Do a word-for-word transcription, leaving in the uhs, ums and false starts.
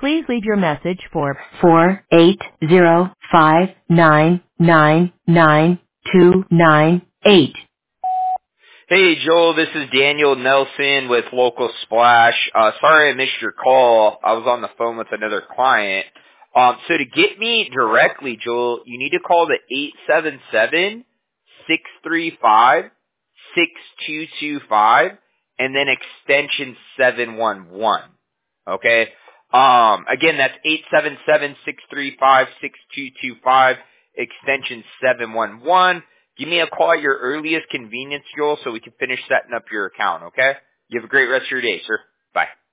Please leave your message for four eight zero five nine nine nine two nine eight. Hey, Joel, this is Daniel Nelson with Local Splash. Uh, sorry I missed your call. I was on the phone with another client. Um, so to get me directly, Joel, you need to call the eight seven seven, six three five, six two two five and then extension seven one one. Okay? Um, again, that's eight seven seven, six three five, six two two five, extension seven one one. Give me a call at your earliest convenience, Joel, so we can finish setting up your account, okay? You have a great rest of your day, sir. Bye.